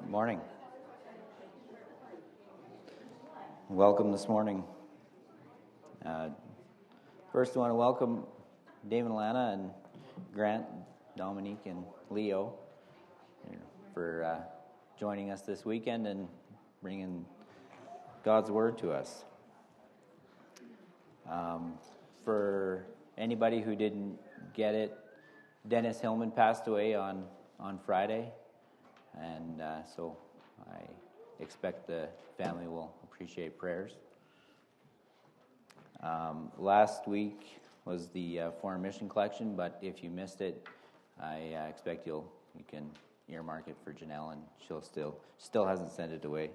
Morning. Welcome this morning. First, I want to welcome Dave and Alana and Grant, Dominique, and Leo for joining us this weekend and bringing God's Word to us. For anybody who didn't get it, Dennis Hillman passed away on Friday. And so I expect the family will appreciate prayers. Last week was the foreign mission collection, but if you missed it, I expect you can earmark it for Janelle, and she'll still hasn't sent it away.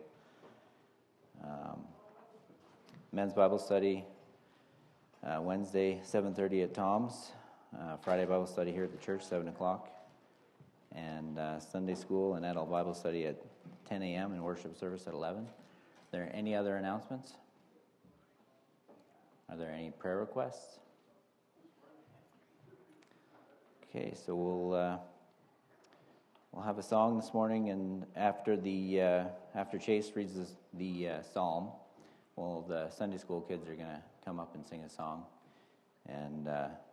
Men's Bible study Wednesday 7:30 at Tom's. Friday Bible study here at the church 7:00. And Sunday school and adult Bible study at 10 a.m. and worship service at 11. Are there any other announcements? Are there any prayer requests? Okay, so we'll have a song this morning, and after Chase reads the psalm, the Sunday school kids are going to come up and sing a song, and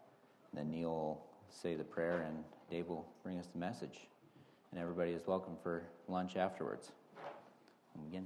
then Neil will say the prayer, and Dave will bring us the message. And everybody is welcome for lunch afterwards. We'll begin.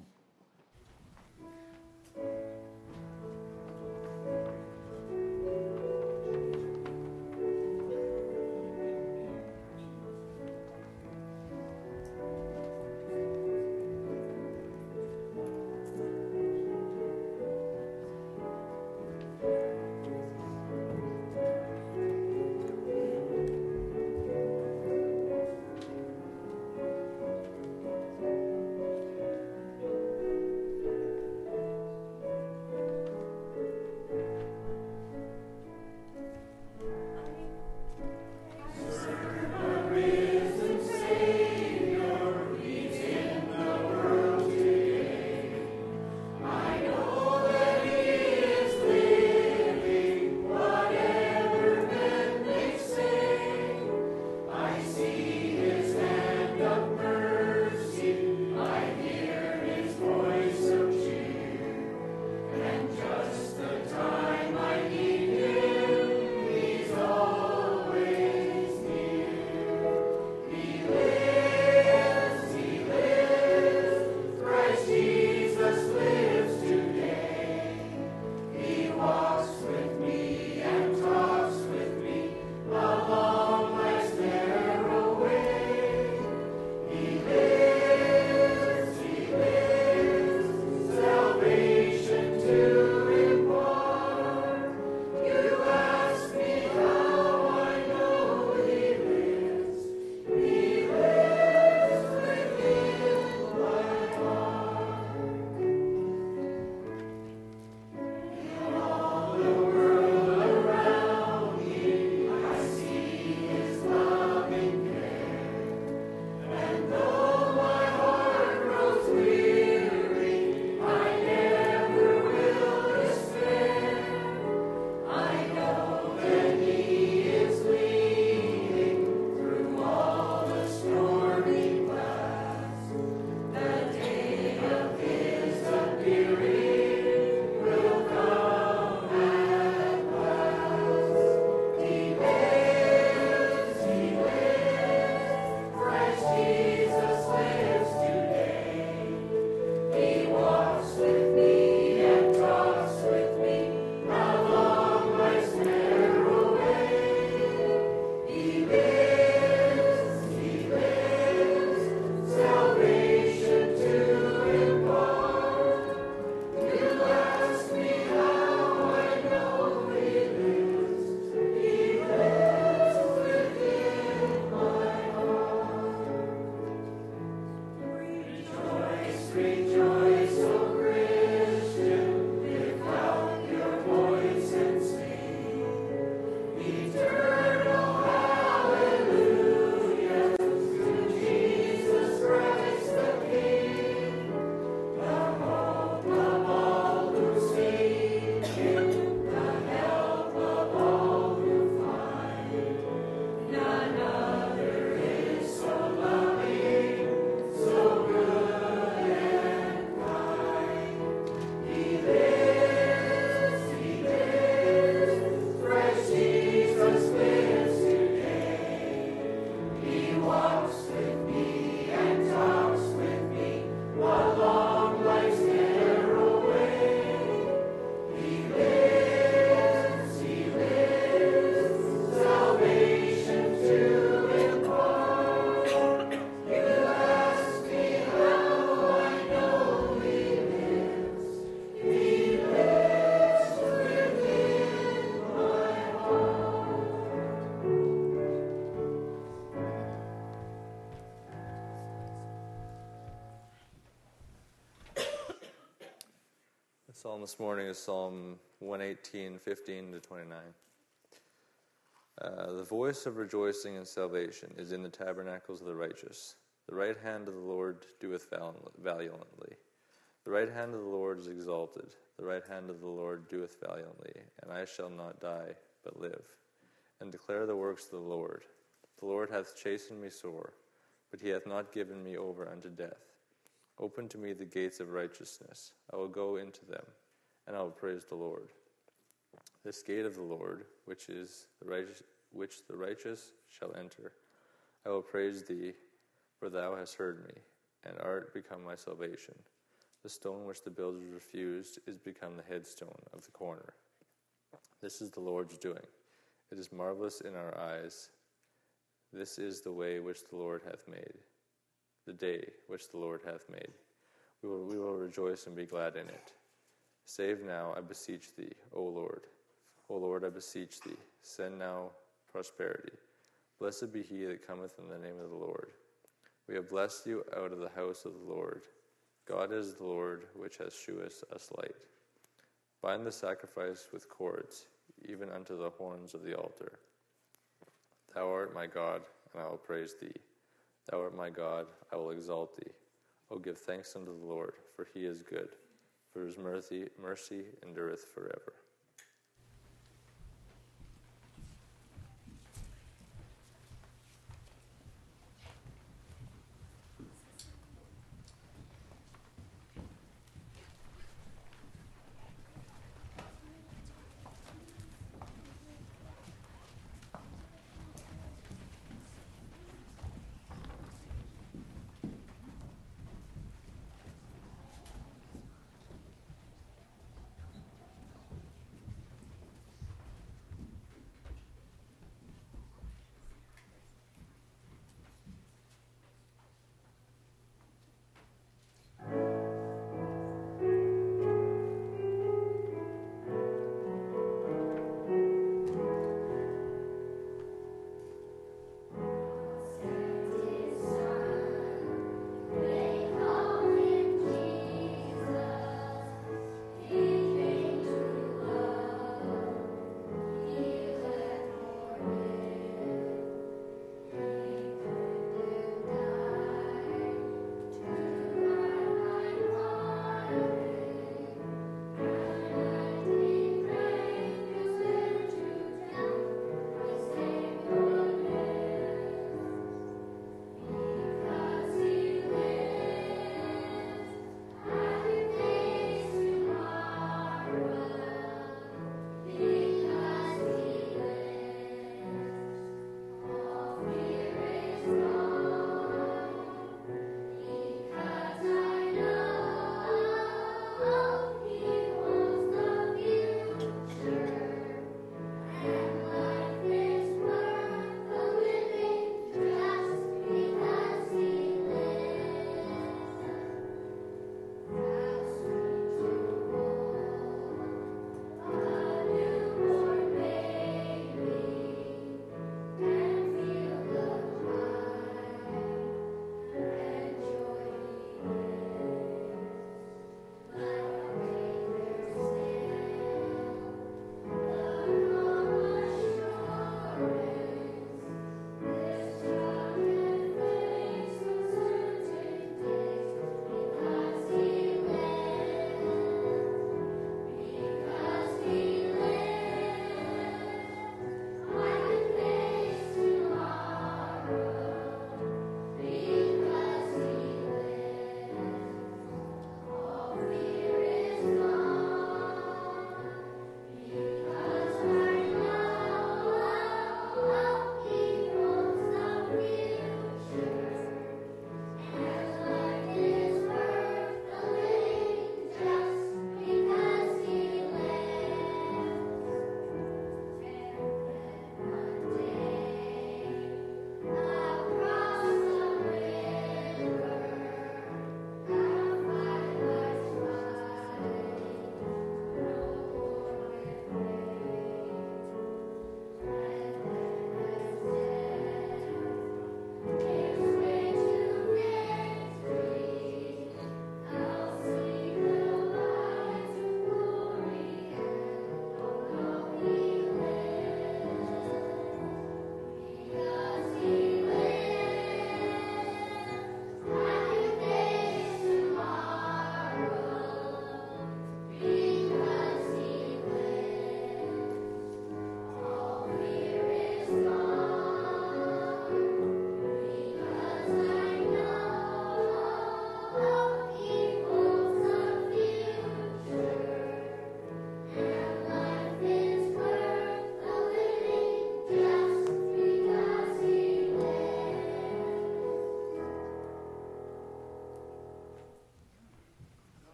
So good. Psalm this morning is Psalm 118, 15 to 29. The voice of rejoicing and salvation is in the tabernacles of the righteous. The right hand of the Lord doeth valiantly. The right hand of the Lord is exalted. The right hand of the Lord doeth valiantly. And I shall not die, but live, and declare the works of the Lord. The Lord hath chastened me sore, but he hath not given me over unto death. Open to me the gates of righteousness. I will go into them, and I will praise the Lord. This gate of the Lord, which the righteous shall enter. I will praise thee, for thou hast heard me, and art become my salvation. The stone which the builders refused is become the headstone of the corner. This is the Lord's doing. It is marvelous in our eyes. This is the way which the Lord hath made, the day which the Lord hath made. We will rejoice and be glad in it. Save now, I beseech thee, O Lord. O Lord, I beseech thee, send now prosperity. Blessed be he that cometh in the name of the Lord. We have blessed you out of the house of the Lord. God is the Lord, which has shewed us light. Bind the sacrifice with cords, even unto the horns of the altar. Thou art my God, and I will praise thee. Thou art my God, I will exalt thee. O give thanks unto the Lord, for he is good, for his mercy endureth forever.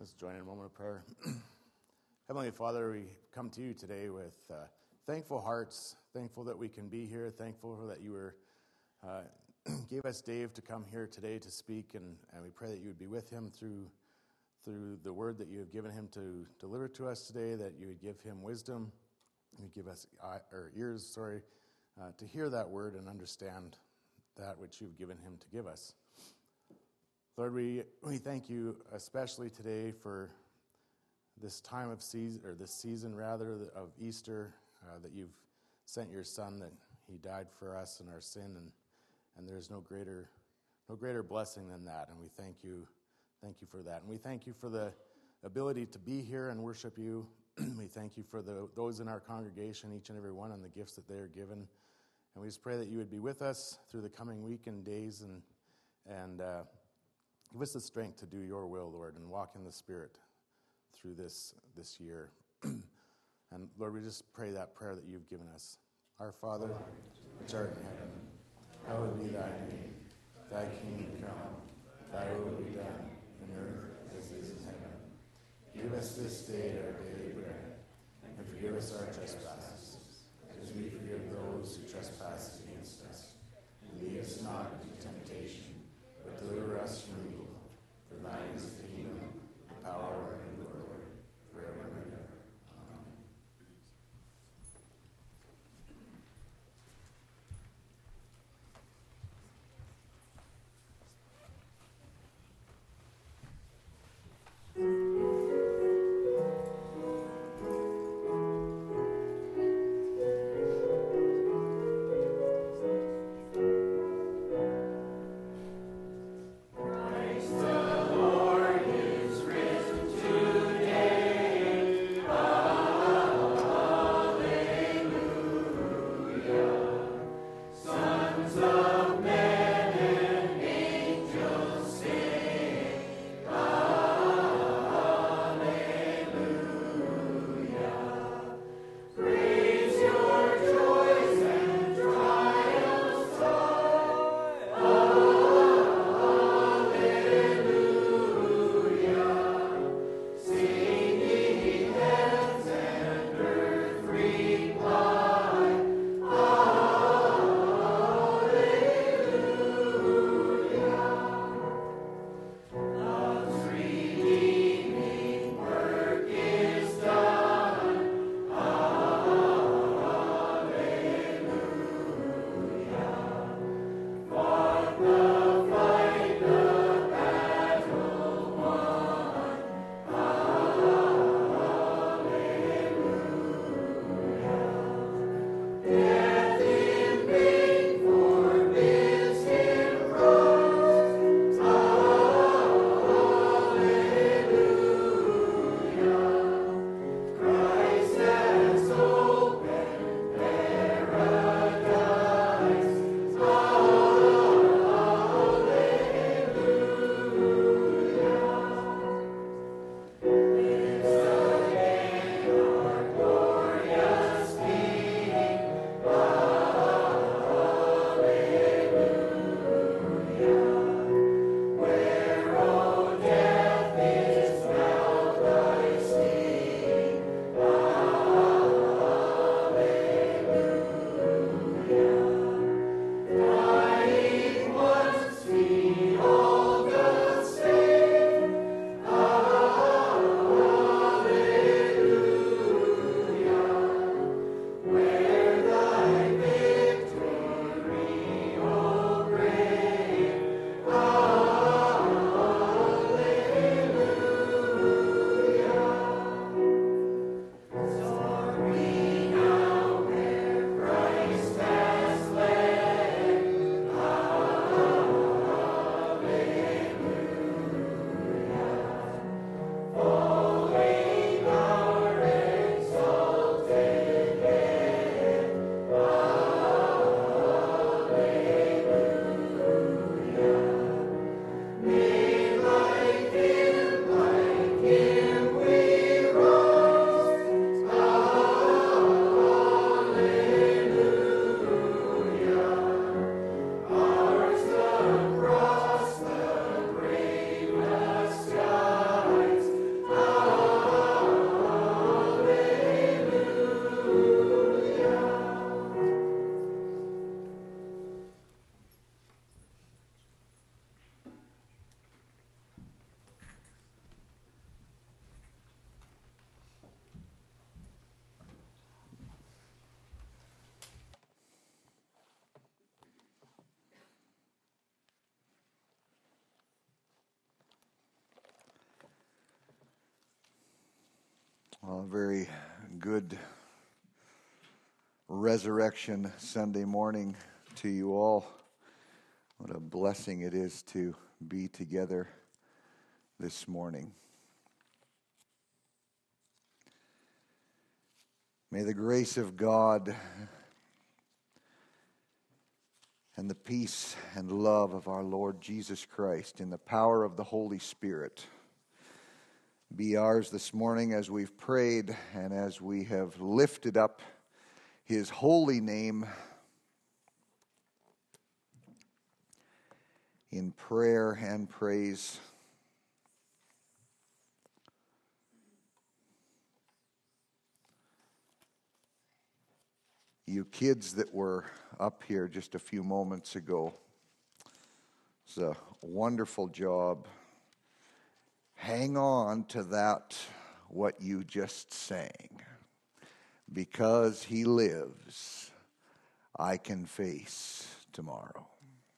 Let's join in a moment of prayer. Heavenly Father, we come to you today with thankful hearts, thankful that we can be here, thankful that you gave us Dave to come here today to speak, and we pray that you would be with him through the word that you have given him to deliver to us today, that you would give him wisdom, you would give us ears, to hear that word and understand that which you've given him to give us. Lord, we thank you especially today for this time of season, or this season rather, of Easter, that you've sent your Son, that he died for us in our sin, and there's no greater blessing than that. And we thank you for that. And we thank you for the ability to be here and worship you. We thank you for those in our congregation, each and every one, and the gifts that they are given. And we just pray that you would be with us through the coming week and days, and give us the strength to do your will, Lord, and walk in the Spirit through this year. And Lord, we just pray that prayer that you've given us. Our Father, which art in heaven, hallowed be thy name. Thy kingdom come, thy will be done, in earth as it is in heaven. Give us this day our daily bread, and forgive us our trespasses, as we forgive those who trespass against us. And lead us not into temptation, but deliver us from evil. For thine is the kingdom, the power, and the glory, forever and ever. Amen. Well, a very good Resurrection Sunday morning to you all. What a blessing it is to be together this morning. May the grace of God and the peace and love of our Lord Jesus Christ in the power of the Holy Spirit be ours this morning as we've prayed and as we have lifted up His holy name in prayer and praise. You kids that were up here just a few moments ago, it's a wonderful job. Hang on to that, what you just sang. Because He lives, I can face tomorrow.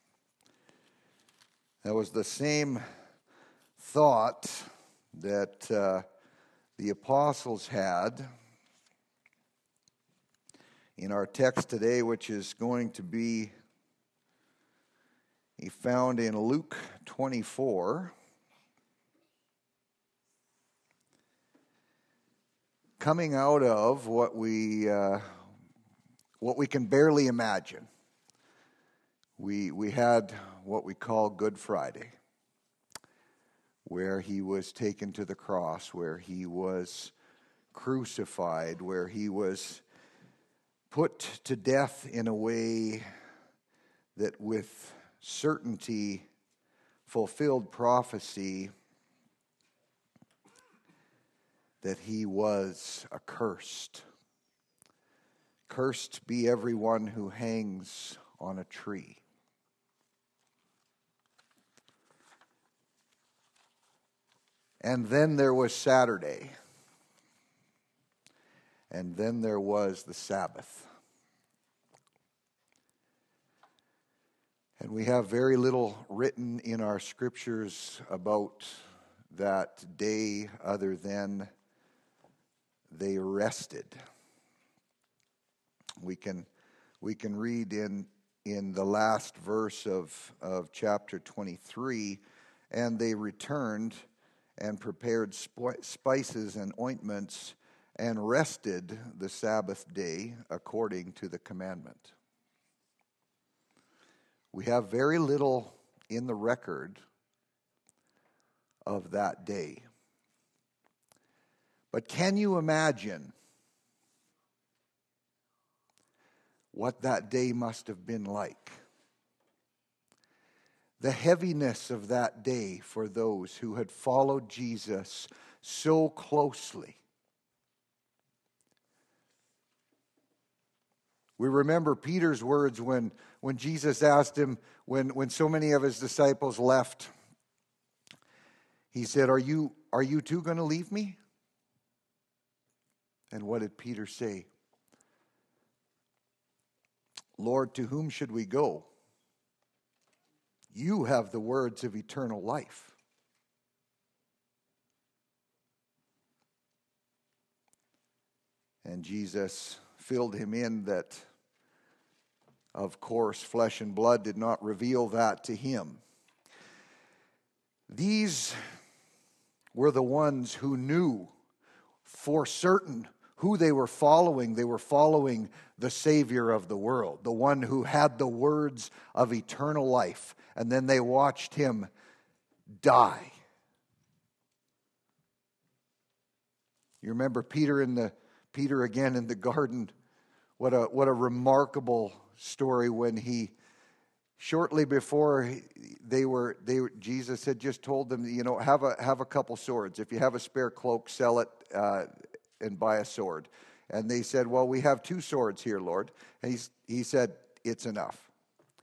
That was the same thought that the apostles had in our text today, which is going to be found in Luke 24. Coming out of what we can barely imagine. We had what we call Good Friday, where He was taken to the cross, where He was crucified, where He was put to death in a way that with certainty fulfilled prophecy that He was accursed. Cursed be everyone who hangs on a tree. And then there was Saturday. And then there was the Sabbath. And we have very little written in our scriptures about that day other than they rested. We can read in the last verse of chapter 23, and they returned and prepared spices and ointments and rested the Sabbath day according to the commandment. We have very little in the record of that day. But can you imagine what that day must have been like? The heaviness of that day for those who had followed Jesus so closely. We remember Peter's words when Jesus asked him, when so many of his disciples left, he said, Are you too going to leave me? And what did Peter say? Lord, to whom should we go? You have the words of eternal life. And Jesus filled him in that, of course, flesh and blood did not reveal that to him. These were the ones who knew for certain who they were following. They were following the Savior of the world, the one who had the words of eternal life. And then they watched Him die. You remember Peter again in the garden. What a remarkable story when he, shortly before Jesus had just told them, have a couple swords. If you have a spare cloak, sell it and buy a sword. And they said, well, we have 2 swords here, Lord. And he said, it's enough.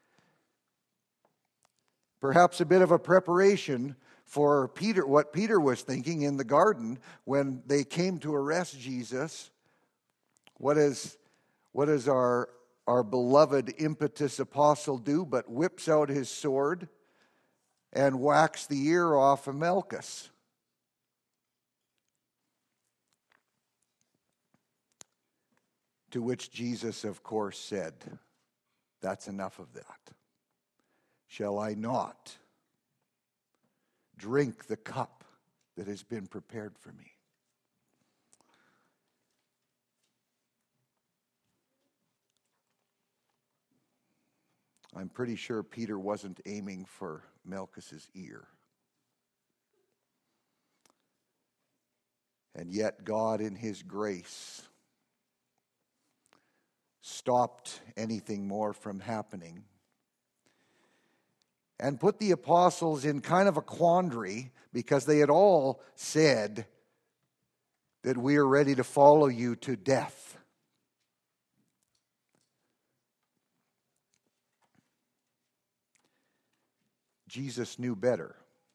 Perhaps a bit of a preparation for Peter, what Peter was thinking in the garden when they came to arrest Jesus. What is our beloved impetus apostle do but whips out his sword and whacks the ear off of Malchus? To which Jesus, of course, said, "That's enough of that. Shall I not drink the cup that has been prepared for me?" I'm pretty sure Peter wasn't aiming for Malchus's ear. And yet God, in his grace, stopped anything more from happening and put the apostles in kind of a quandary, because they had all said that we are ready to follow you to death. Jesus knew better,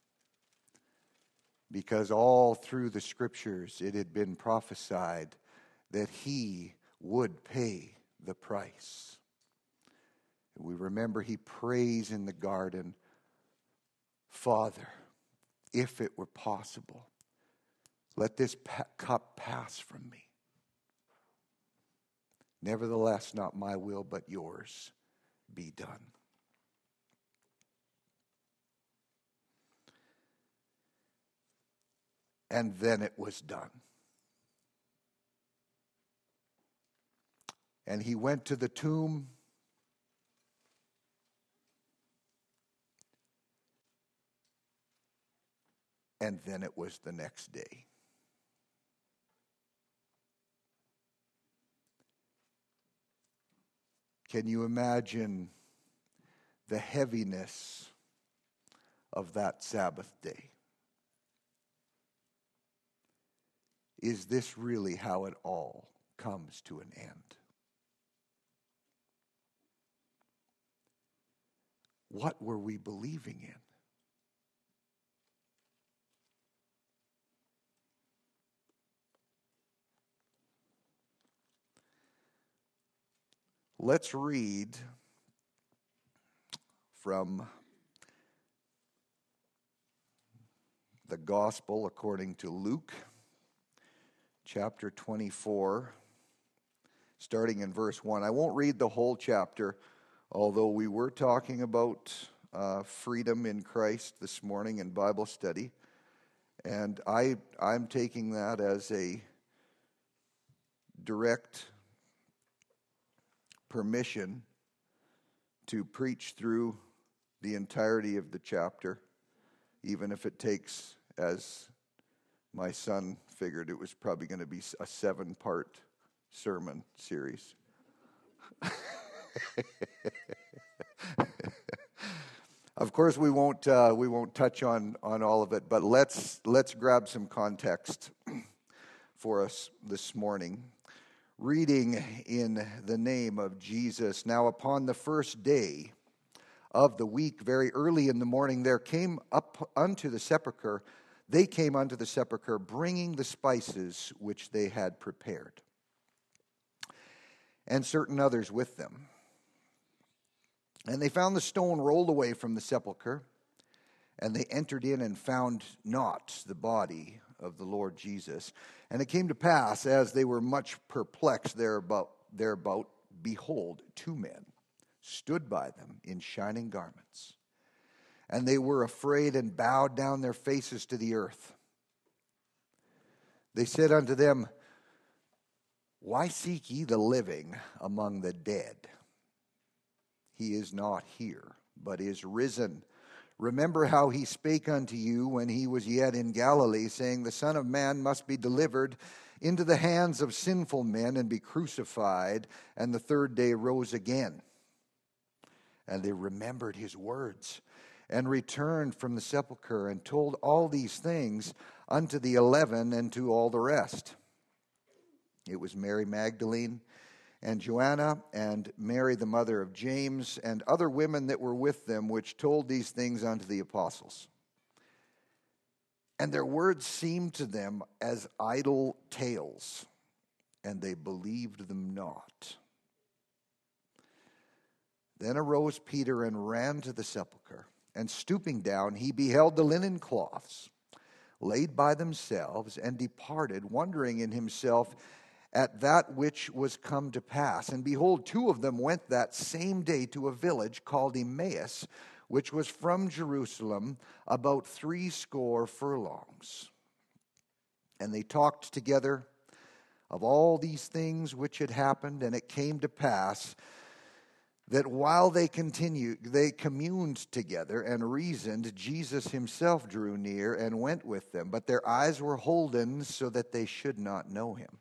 because all through the scriptures it had been prophesied that he would pay the price. We remember he prays in the garden, "Father, if it were possible, let this cup pass from me. Nevertheless, not my will, but yours be done." And then it was done. And he went to the tomb, and then it was the next day. Can you imagine the heaviness of that Sabbath day? Is this really how it all comes to an end? What were we believing in? Let's read from the Gospel according to Luke, chapter 24, starting in verse 1. I won't read the whole chapter, although we were talking about freedom in Christ this morning in Bible study. And I'm taking that as a direct permission to preach through the entirety of the chapter, even if it takes, as my son figured, it was probably going to be a 7-part sermon series. Of course, we won't touch on all of it, but let's grab some context for us this morning. Reading in the name of Jesus. Now, upon the first day of the week, very early in the morning, there came up unto the sepulchre. They came unto the sepulchre, bringing the spices which they had prepared, and certain others with them. And they found the stone rolled away from the sepulchre, and they entered in and found not the body of the Lord Jesus. And it came to pass, as they were much perplexed thereabout, behold, 2 men stood by them in shining garments. And they were afraid and bowed down their faces to the earth. They said unto them, Why seek ye the living among the dead? He is not here, but is risen. Remember how he spake unto you when he was yet in Galilee, saying, The Son of Man must be delivered into the hands of sinful men and be crucified, and the 3rd day rose again. And they remembered his words, and returned from the sepulchre, and told all these things unto the 11 and to all the rest. It was Mary Magdalene, and Joanna, and Mary the mother of James, and other women that were with them, which told these things unto the apostles. And their words seemed to them as idle tales, and they believed them not. Then arose Peter and ran to the sepulchre, and stooping down, he beheld the linen cloths laid by themselves, and departed, wondering in himself at that which was come to pass. And behold, two of them went that same day to a village called Emmaus, which was from Jerusalem about 60 furlongs. And they talked together of all these things which had happened, and it came to pass that while they communed together and reasoned, Jesus himself drew near and went with them, but their eyes were holden so that they should not know him.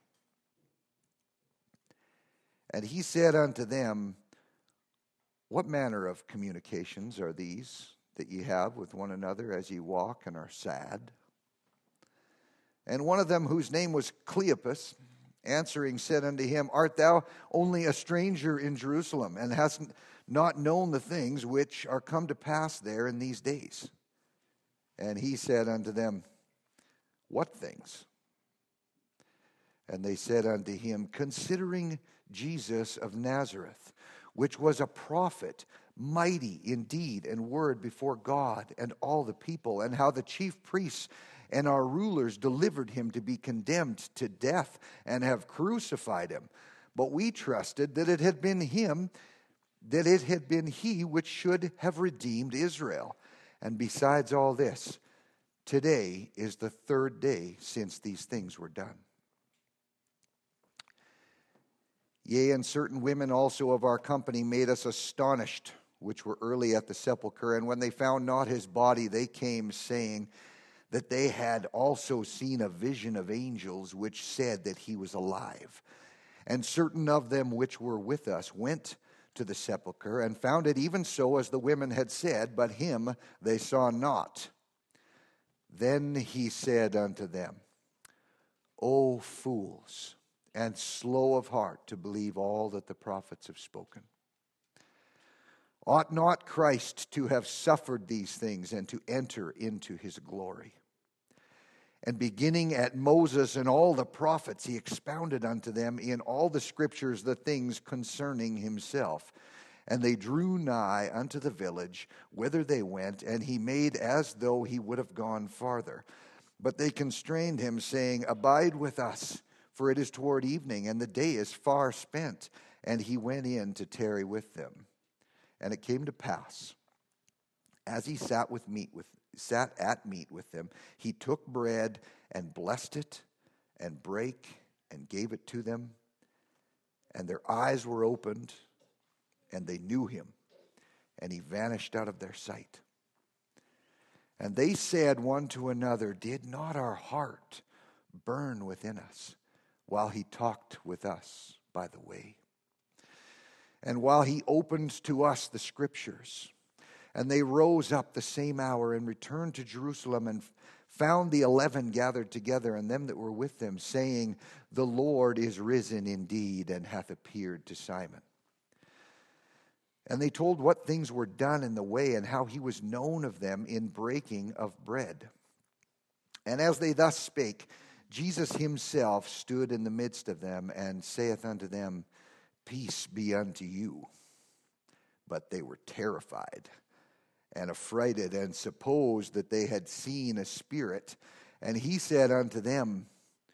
And he said unto them, What manner of communications are these that ye have with one another as ye walk and are sad? And one of them, whose name was Cleopas, answering said unto him, Art thou only a stranger in Jerusalem, and hast not known the things which are come to pass there in these days? And he said unto them, What things? And they said unto him, Considering Jesus of Nazareth, which was a prophet, mighty in deed and word before God and all the people, and how the chief priests and our rulers delivered him to be condemned to death and have crucified him. But we trusted that it had been he which should have redeemed Israel. And besides all this, today is the third day since these things were done. Yea, and certain women also of our company made us astonished, which were early at the sepulchre. And when they found not his body, they came, saying that they had also seen a vision of angels, which said that he was alive. And certain of them which were with us went to the sepulchre, and found it even so as the women had said, but him they saw not. Then he said unto them, O fools, and slow of heart to believe all that the prophets have spoken. Ought not Christ to have suffered these things and to enter into his glory? And beginning at Moses and all the prophets, he expounded unto them in all the scriptures the things concerning himself. And they drew nigh unto the village whither they went, and he made as though he would have gone farther. But they constrained him, saying, Abide with us, for it is toward evening, and the day is far spent. And he went in to tarry with them. And it came to pass, as he sat at meat with them, he took bread and blessed it and brake and gave it to them. And their eyes were opened, and they knew him, and he vanished out of their sight. And they said one to another, Did not our heart burn within us while he talked with us by the way? And while he opened to us the scriptures? And they rose up the same hour and returned to Jerusalem, and found the 11 gathered together, and them that were with them, saying, The Lord is risen indeed, and hath appeared to Simon. And they told what things were done in the way, and how he was known of them in breaking of bread. And as they thus spake, Jesus himself stood in the midst of them, and saith unto them, Peace be unto you. But they were terrified and affrighted, and supposed that they had seen a spirit. And he said unto them,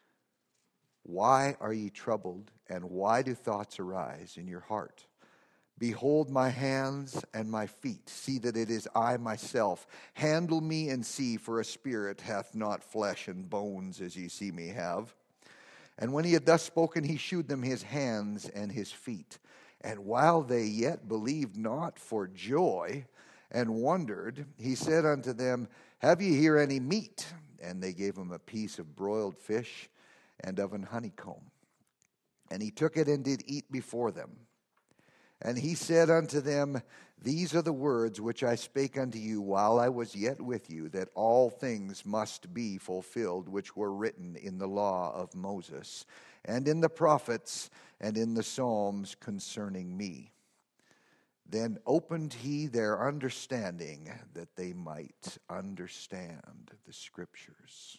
Why are ye troubled, and why do thoughts arise in your heart? Behold my hands and my feet, see that it is I myself. Handle me and see, for a spirit hath not flesh and bones, as ye see me have. And when he had thus spoken, he shewed them his hands and his feet. And while they yet believed not for joy, and wondered, he said unto them, Have ye here any meat? And they gave him a piece of broiled fish and of an honeycomb. And he took it and did eat before them. And he said unto them, These are the words which I spake unto you while I was yet with you, that all things must be fulfilled which were written in the law of Moses, and in the prophets, and in the Psalms concerning me. Then opened he their understanding, that they might understand the scriptures.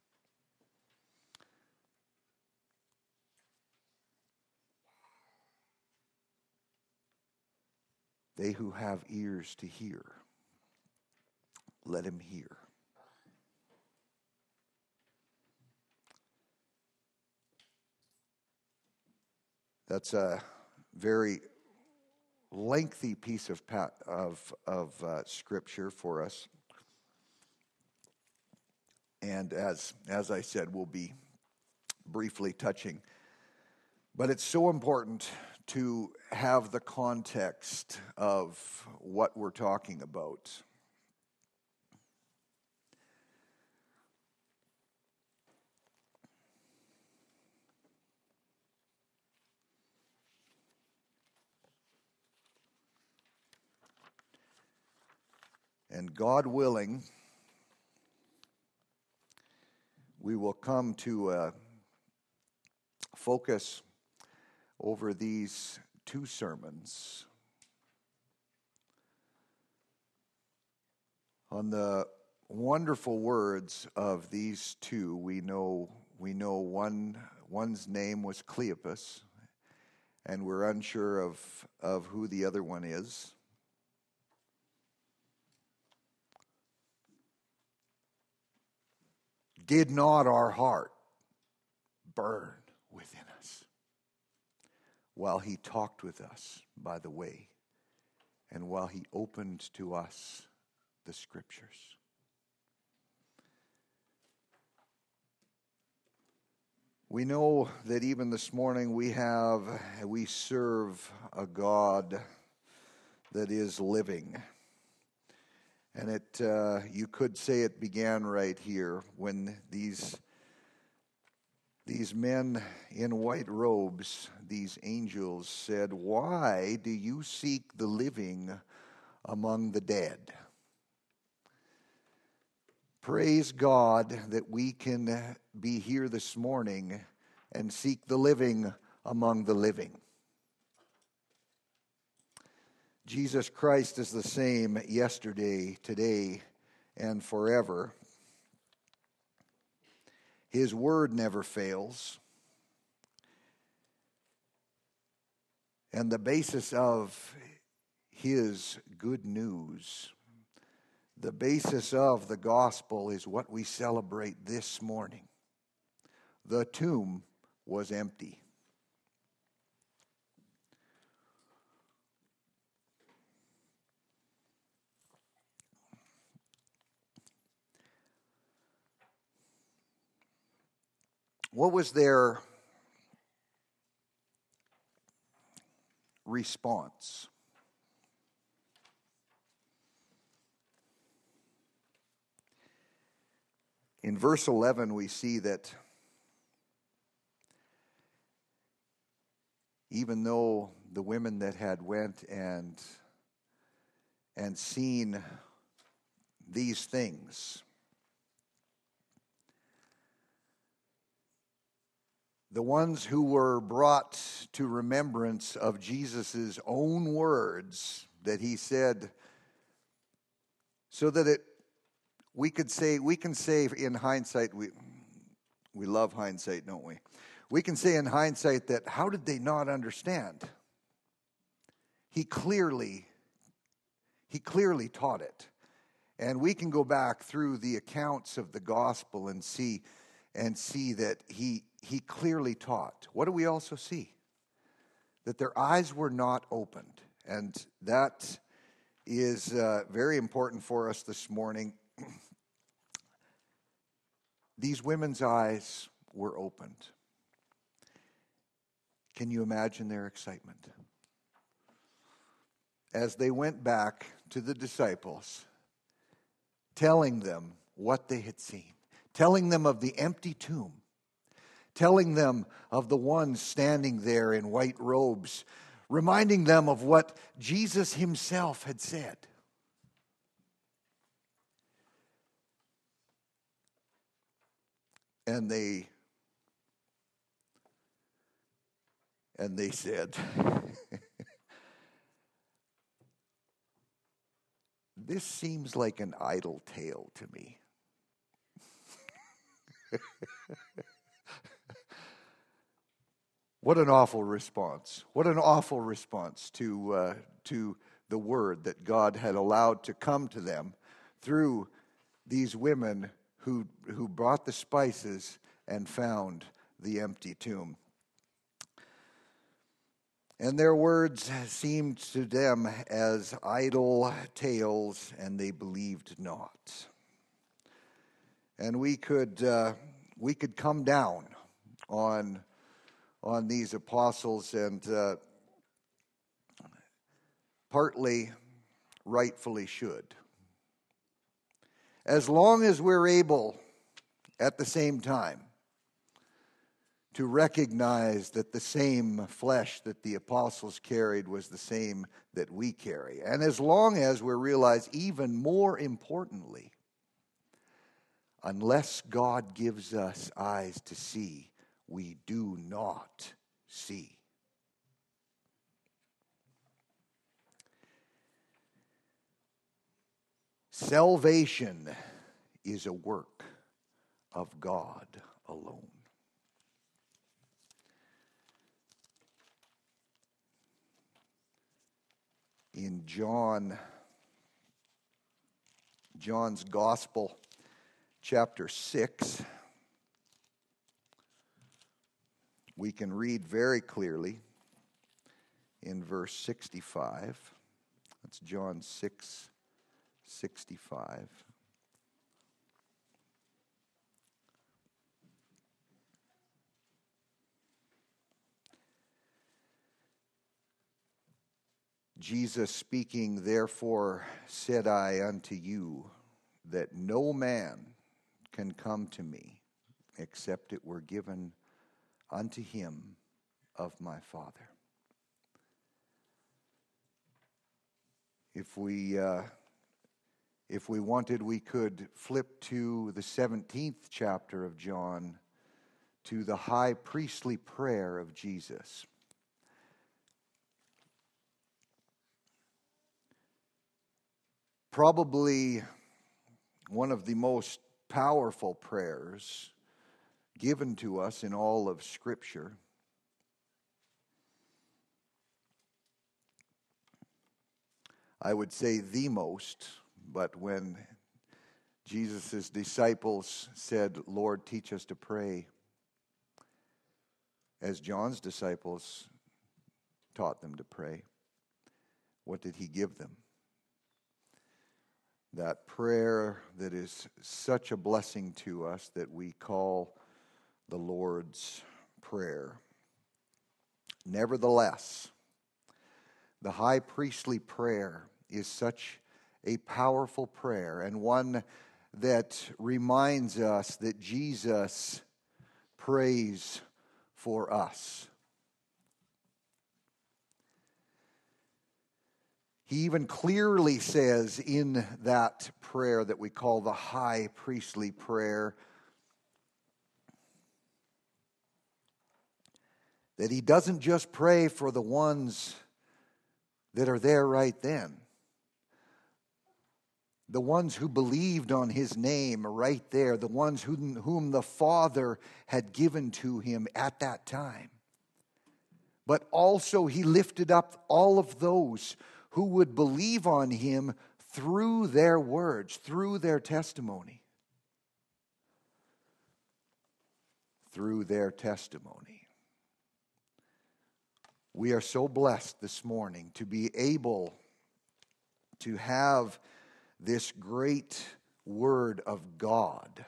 They who have ears to hear, let him hear. That's a very lengthy piece of scripture for us. And as I said, we'll be briefly touching. But it's so important to have the context of what we're talking about. And God willing, we will come to focus over these two sermons on the wonderful words of these two. We know one's name was Cleopas, and we're unsure of who the other one is. Did not our heart burn within us while he talked with us by the way, and while he opened to us the scriptures? We know that even this morning we serve a God that is living. And you could say it began right here when these men in white robes, these angels, said, "Why do you seek the living among the dead?" Praise God that we can be here this morning and seek the living among the living. Jesus Christ is the same yesterday, today, and forever. His word never fails. And the basis of his good news, the basis of the gospel, is what we celebrate this morning. The tomb was empty. What was their response? In verse 11, we see that even though the women that had went and seen these things, the ones who were brought to remembrance of Jesus' own words that he said, so that we can say in hindsight, we love hindsight, don't we? We can say in hindsight that how did they not understand? He clearly taught it. And we can go back through the accounts of the gospel and see that he clearly taught. What do we also see? That their eyes were not opened. And that is very important for us this morning. These women's eyes were opened. Can you imagine their excitement? As they went back to the disciples, telling them what they had seen, telling them of the empty tomb, telling them of the ones standing there in white robes, reminding them of what Jesus himself had said. And they said, "This seems like an idle tale to me." What an awful response. What an awful response to the word that God had allowed to come to them through these women who brought the spices and found the empty tomb. And their words seemed to them as idle tales, and they believed not. And we could come down on these apostles, and partly rightfully should. As long as we're able at the same time to recognize that the same flesh that the apostles carried was the same that we carry. And as long as we realize, even more importantly, unless God gives us eyes to see, we do not see. Salvation is a work of God alone. In John's Gospel, chapter 6, we can read very clearly in verse 65. That's John 6:65. Jesus speaking, therefore said I unto you, that no man can come to me, except it were given unto him of my Father. If we wanted, we could flip to the 17th chapter of John, to the high priestly prayer of Jesus. Probably one of the most powerful prayers given to us in all of Scripture. I would say the most, but when Jesus' disciples said, Lord, teach us to pray, as John's disciples taught them to pray, what did he give them? That prayer that is such a blessing to us that we call the Lord's Prayer. Nevertheless, the high priestly prayer is such a powerful prayer, and one that reminds us that Jesus prays for us. He even clearly says in that prayer that we call the high priestly prayer that he doesn't just pray for the ones that are there right then. The ones who believed on his name right there, the ones whom the Father had given to him at that time. But also he lifted up all of those who would believe on him through their words, through their testimony. Through their testimony. We are so blessed this morning to be able to have this great word of God.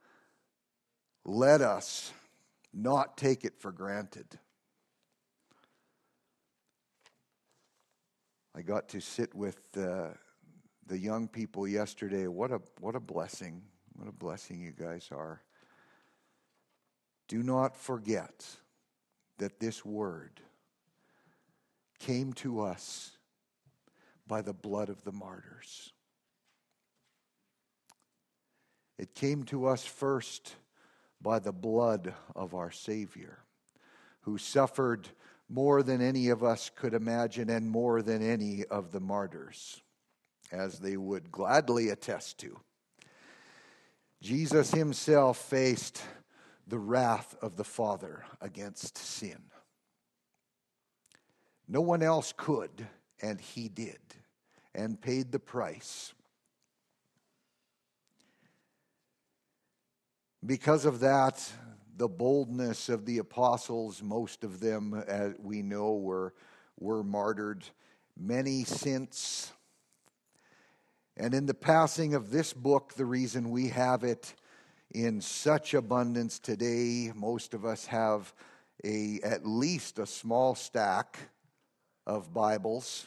Let us not take it for granted. I got to sit with the young people yesterday. What a blessing. What a blessing you guys are. Do not forget that this word came to us by the blood of the martyrs. It came to us first by the blood of our Savior, who suffered more than any of us could imagine and more than any of the martyrs, as they would gladly attest to. Jesus himself faced the wrath of the Father against sin. No one else could, and he did, and paid the price. Because of that, the boldness of the apostles, most of them, as we know, were martyred, many since. And in the passing of this book, the reason we have it in such abundance today, most of us have at least a small stack of Bibles.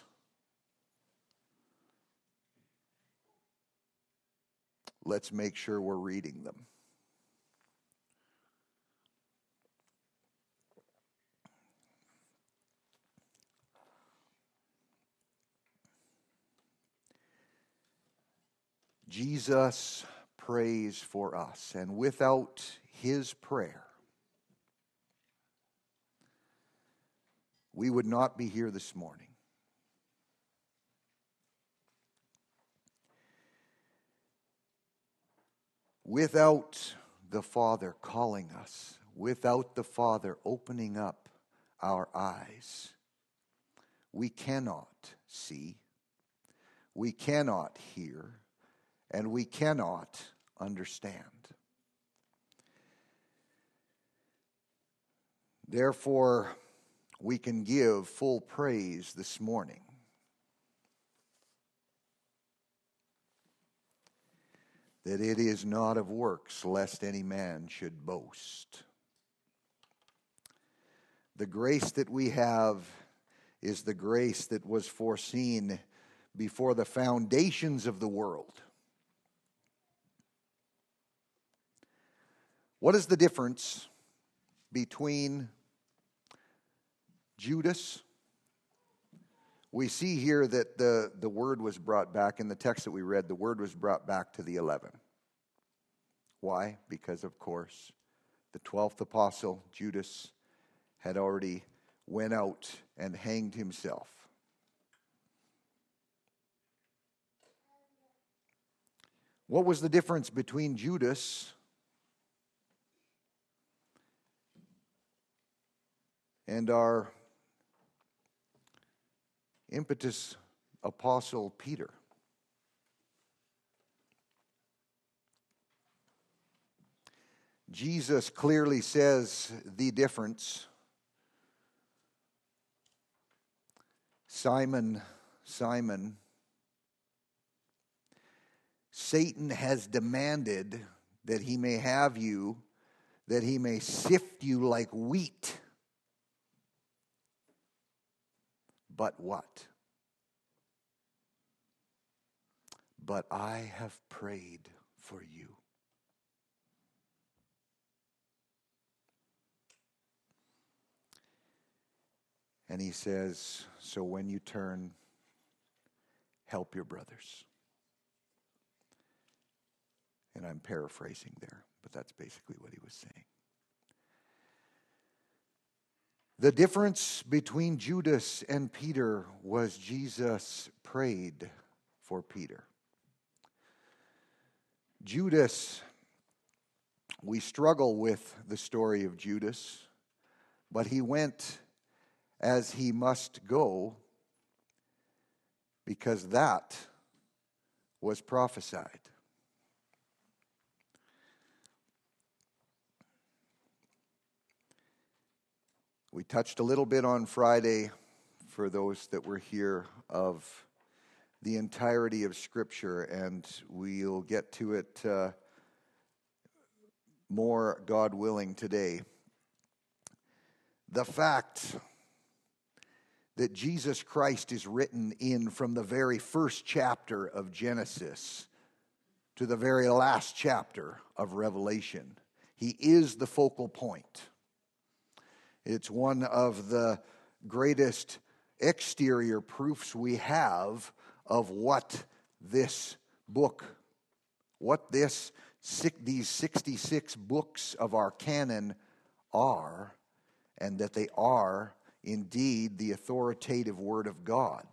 Let's make sure we're reading them. Jesus prays for us, and without his prayer, we would not be here this morning. Without the Father calling us, without the Father opening up our eyes, we cannot see, we cannot hear, and we cannot understand. Therefore, we can give full praise this morning. That it is not of works, lest any man should boast. The grace that we have is the grace that was foreseen before the foundations of the world. What is the difference between Judas? We see here that the word was brought back in the text that we read. The word was brought back to the 11. Why? Because, of course, the 12th apostle, Judas, had already went out and hanged himself. What was the difference between Judas and our impetus apostle Peter? Jesus clearly says the difference. Simon, Simon, Satan has demanded that he may have you, that he may sift you like wheat. But what? But I have prayed for you. And he says, so when you turn, help your brothers. And I'm paraphrasing there, but that's basically what he was saying. The difference between Judas and Peter was Jesus prayed for Peter. Judas, we struggle with the story of Judas, but he went as he must go because that was prophesied. We touched a little bit on Friday, for those that were here, of the entirety of Scripture, and we'll get to it more, God willing, today. The fact that Jesus Christ is written in from the very first chapter of Genesis to the very last chapter of Revelation. He is the focal point. It's one of the greatest exterior proofs we have of what this book, these 66 books of our canon are, and that they are indeed the authoritative Word of God.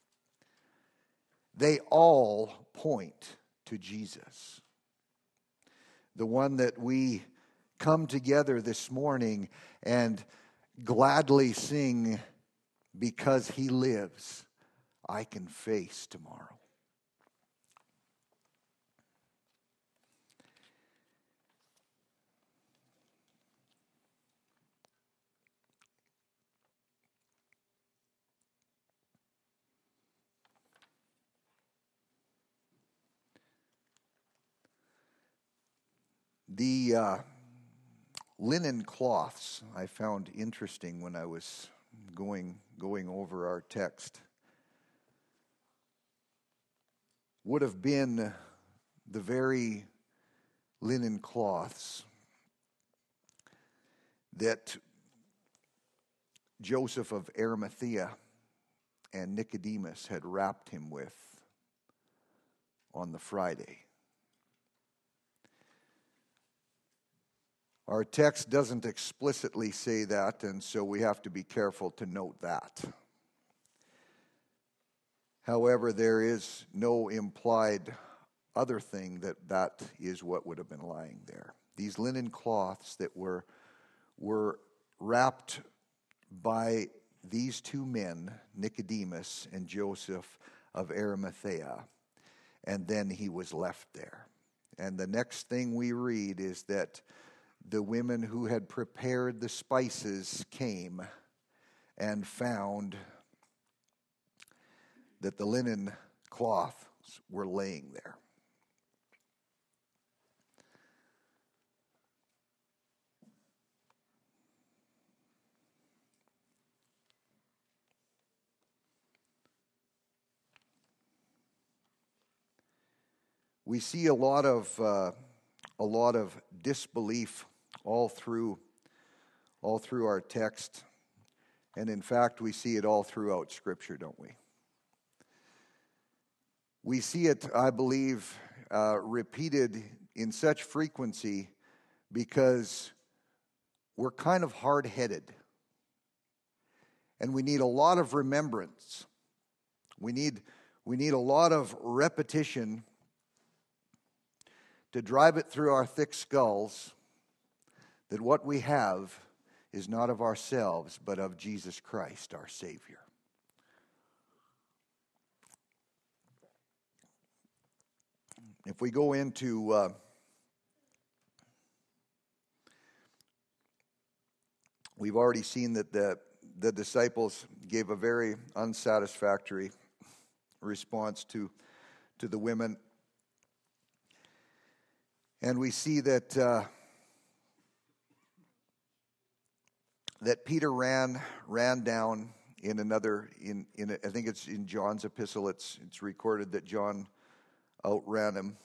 They all point to Jesus. The one that we come together this morning and gladly sing, because he lives, I can face tomorrow. The linen cloths I found interesting when I was going over our text would have been the very linen cloths that Joseph of Arimathea and Nicodemus had wrapped him with on the Friday. Our text doesn't explicitly say that, and so we have to be careful to note that. However, there is no implied other thing that is what would have been lying there. These linen cloths that were wrapped by these two men, Nicodemus and Joseph of Arimathea, and then he was left there. And the next thing we read is that the women who had prepared the spices came and found that the linen cloths were laying there. We see a lot of disbelief all through our text, and in fact, we see it all throughout Scripture, don't we? We see it, I believe, repeated in such frequency because we're kind of hard-headed, and we need a lot of remembrance. We need a lot of repetition to drive it through our thick skulls that what we have is not of ourselves, but of Jesus Christ, our Savior. If we go into we've already seen that the disciples gave a very unsatisfactory response to the women. And we see that Peter ran down in another I think it's in John's epistle. It's recorded that John outran him,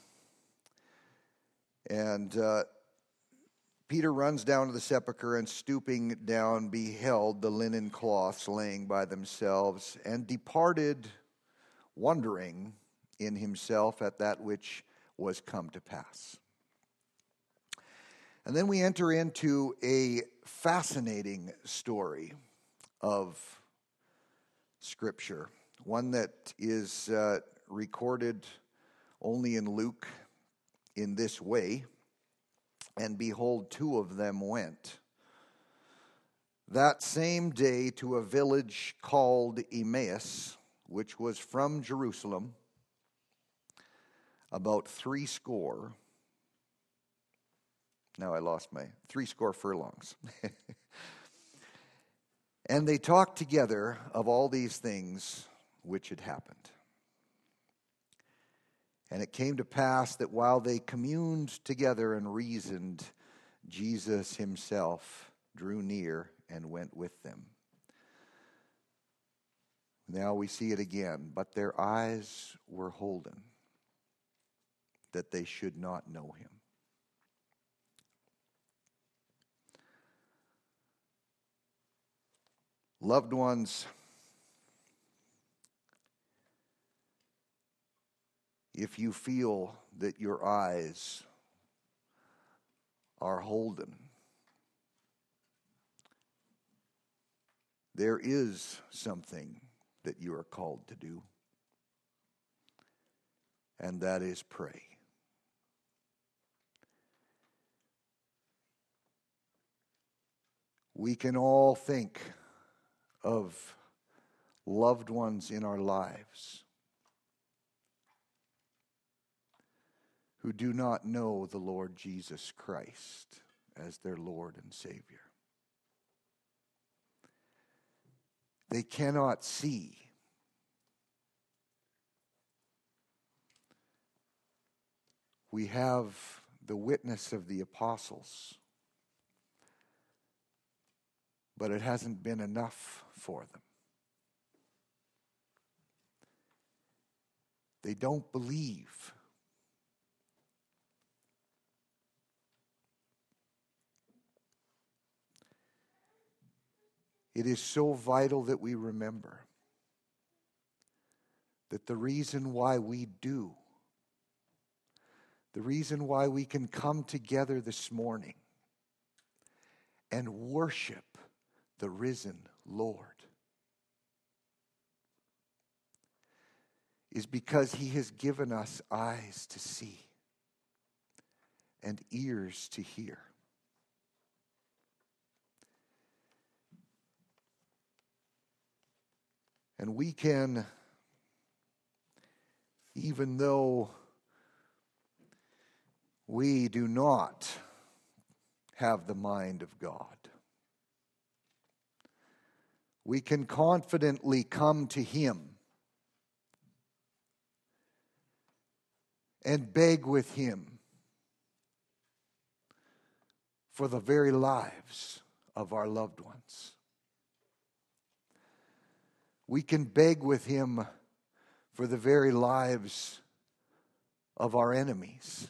and Peter runs down to the sepulchre and stooping down beheld the linen cloths laying by themselves, and departed wondering in himself at that which was come to pass. And then we enter into a fascinating story of Scripture, one that is recorded only in Luke in this way. And behold, two of them went that same day to a village called Emmaus, which was from Jerusalem, about 80. Now I lost my 80 furlongs. And they talked together of all these things which had happened. And it came to pass that while they communed together and reasoned, Jesus himself drew near and went with them. Now we see it again. But their eyes were holden, that they should not know him. Loved ones, if you feel that your eyes are holden, there is something that you are called to do, and that is pray. We can all think of loved ones in our lives who do not know the Lord Jesus Christ as their Lord and Savior. They cannot see. We have the witness of the apostles. But it hasn't been enough for them. They don't believe. It is so vital that we remember that the reason why we do, the reason why we can come together this morning and worship the risen Lord is because He has given us eyes to see and ears to hear. And we can, even though we do not have the mind of God, we can confidently come to Him and beg with Him for the very lives of our loved ones. We can beg with Him for the very lives of our enemies.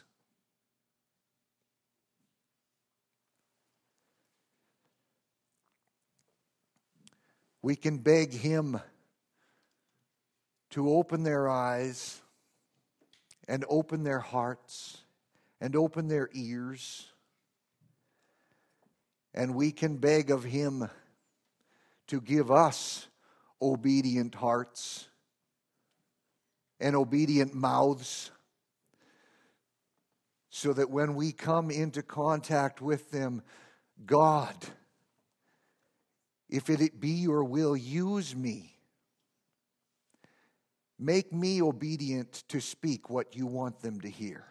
We can beg Him to open their eyes and open their hearts and open their ears. And we can beg of Him to give us obedient hearts and obedient mouths, so that when we come into contact with them, God, if it be your will, use me. Make me obedient to speak what you want them to hear.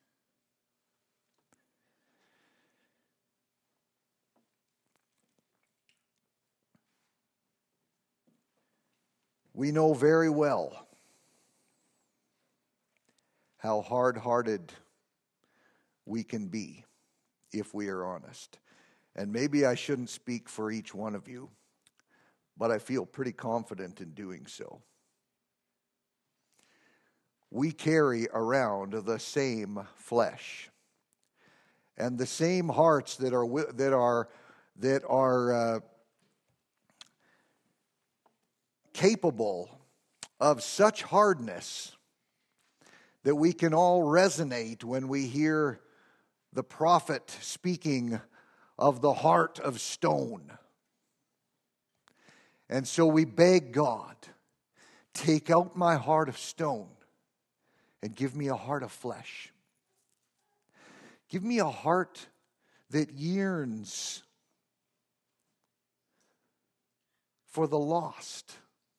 We know very well how hard-hearted we can be if we are honest. And maybe I shouldn't speak for each one of you, but I feel pretty confident in doing so. We carry around the same flesh and the same hearts that are capable of such hardness that we can all resonate when we hear the prophet speaking of the heart of stone. And so we beg God, take out my heart of stone and give me a heart of flesh. Give me a heart that yearns for the lost.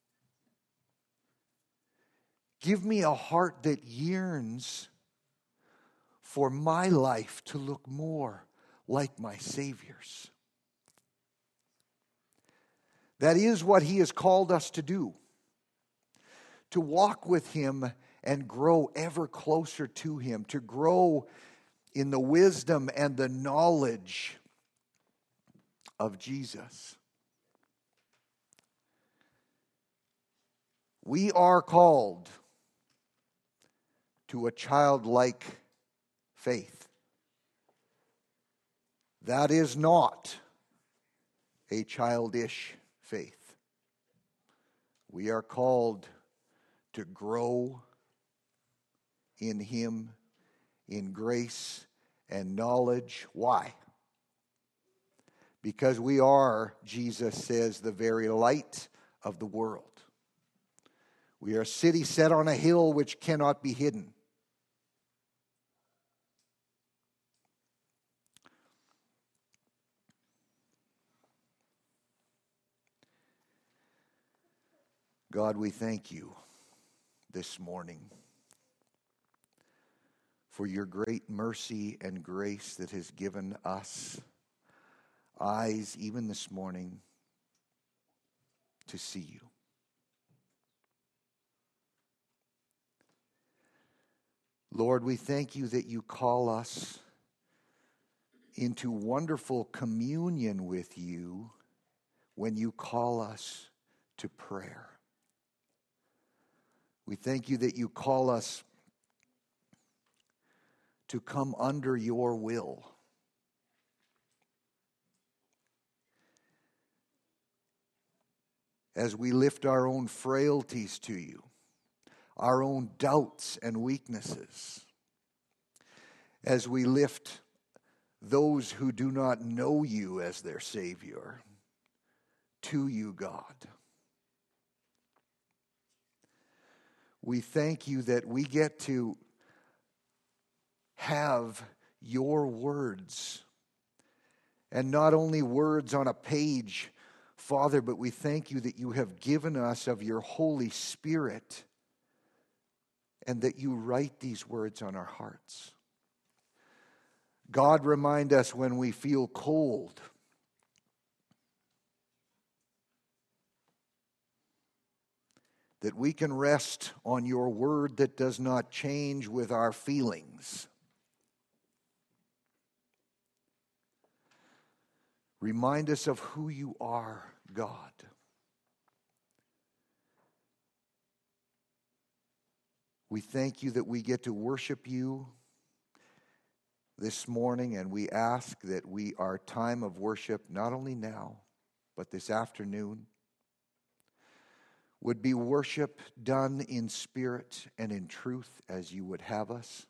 Give me a heart that yearns for my life to look more like my Savior's. That is what He has called us to do. To walk with Him and grow ever closer to Him. To grow in the wisdom and the knowledge of Jesus. We are called to a childlike faith. That is not a childish faith. We are called to grow in Him, in grace and knowledge. Why? Because we are, Jesus says, the very light of the world. We are a city set on a hill which cannot be hidden. God, we thank you this morning for your great mercy and grace that has given us eyes, even this morning, to see you. Lord, we thank you that you call us into wonderful communion with you when you call us to prayer. We thank you that you call us to come under your will. As we lift our own frailties to you, our own doubts and weaknesses, as we lift those who do not know you as their Savior to you, God. We thank you that we get to have your words, and not only words on a page, Father, but we thank you that you have given us of your Holy Spirit and that you write these words on our hearts. God, remind us when we feel cold, that we can rest on your word that does not change with our feelings. Remind us of who you are, God. We thank you that we get to worship you this morning, and we ask that our time of worship, not only now, but this afternoon, would be worship done in spirit and in truth as you would have us.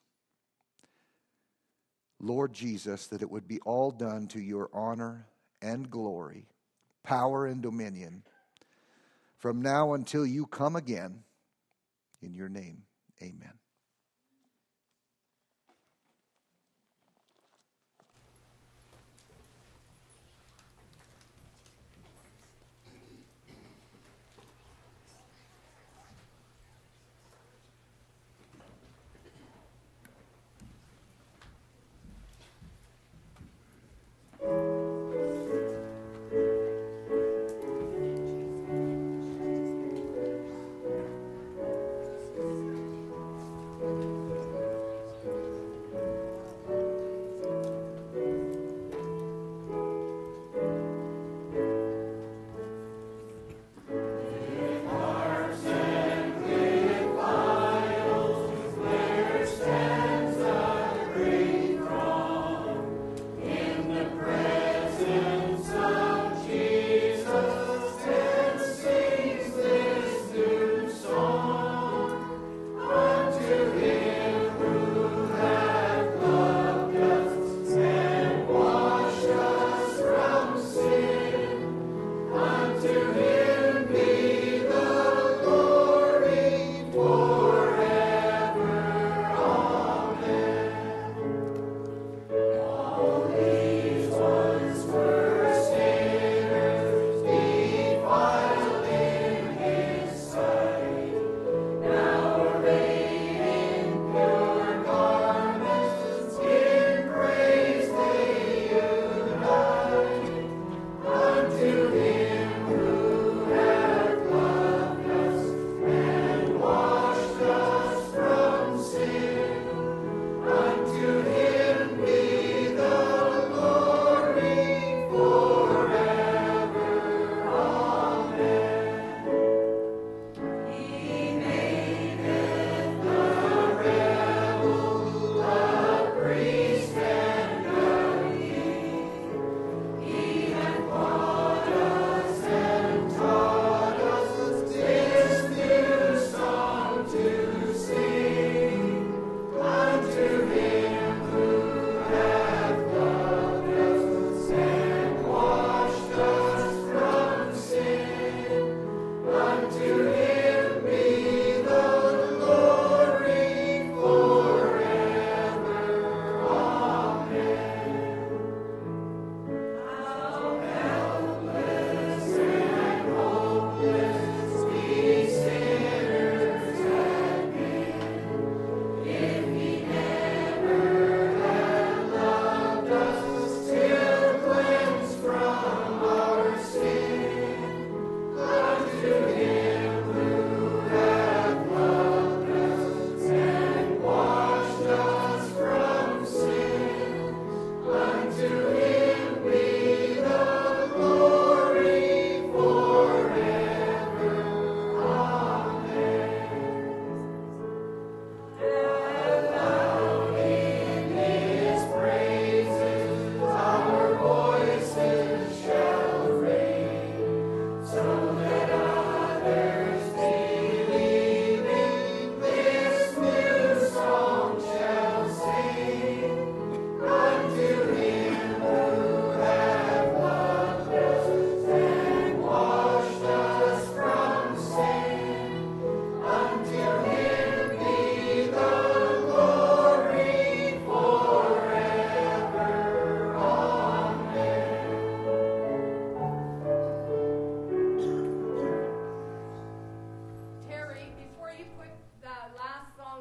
Lord Jesus, that it would be all done to your honor and glory, power and dominion, from now until you come again. In your name, amen.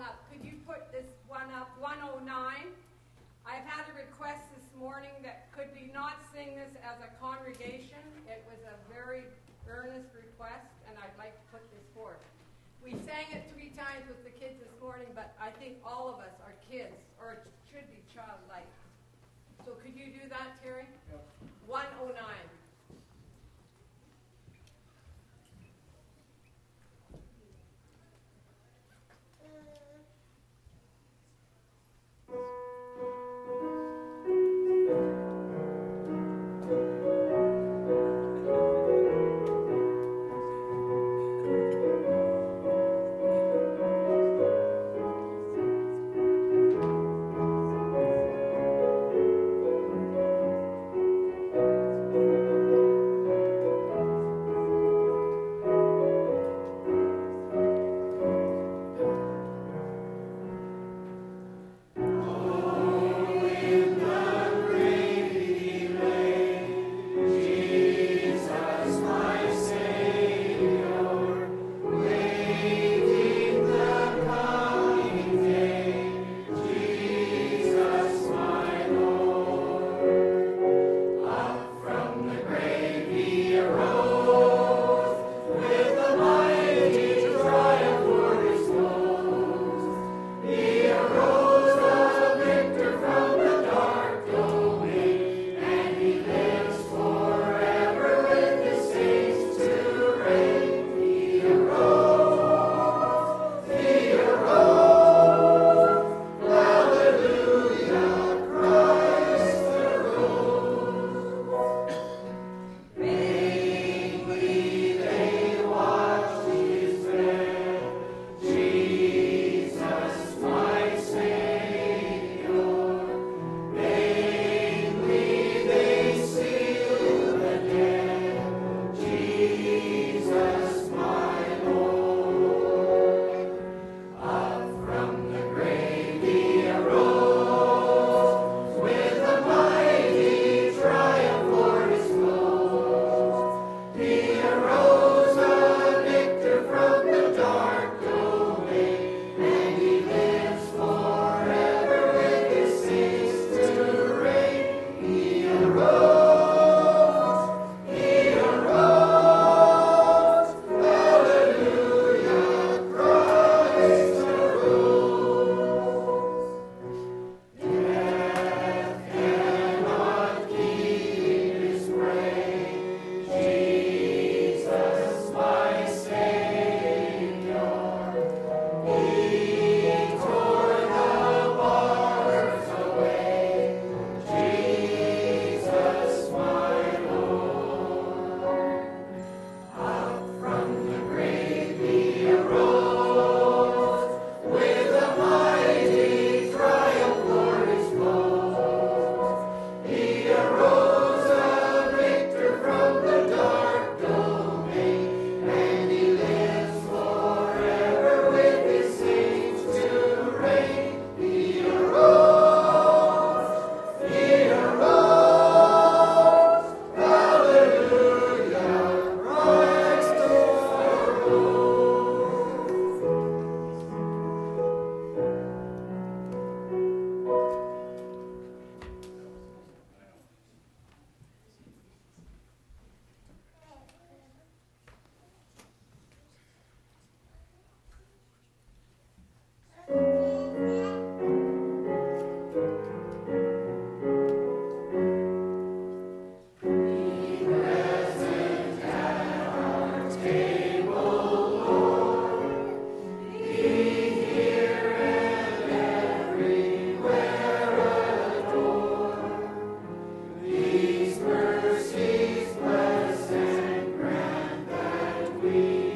up. Could you put this one up, 109? I've had a request this morning that could we not sing this as a congregation. It was a very earnest request, and I'd like to put this forth. We sang it 3 times with the kids this morning, but I think all of us are kids, or should be childlike. So could you do that, Terry? Yep. 109. We